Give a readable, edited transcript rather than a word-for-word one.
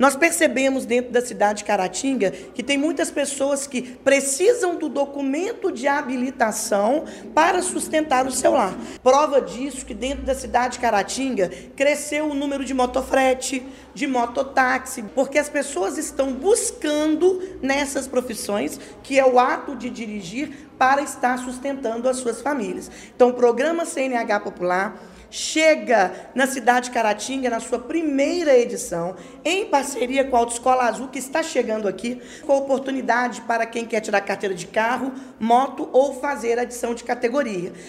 Nós percebemos dentro da cidade de Caratinga que tem muitas pessoas que precisam do documento de habilitação para sustentar o seu lar. Prova disso que dentro da cidade de Caratinga cresceu o número de motofrete, de mototáxi, porque as pessoas estão buscando nessas profissões, que é o ato de dirigir, para estar sustentando as suas famílias. Então, o programa CNH Popular chega na cidade de Caratinga, na sua primeira edição, em parceria com a Autoescola Azul, que está chegando aqui, com oportunidade para quem quer tirar carteira de carro, moto ou fazer adição de categoria.